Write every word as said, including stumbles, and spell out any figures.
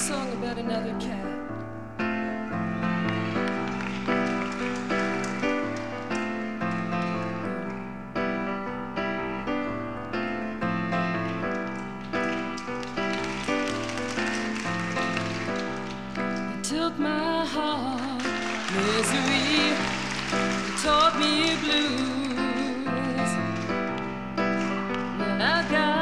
song about another cat. You took my heart, misery, you taught me blues. When I got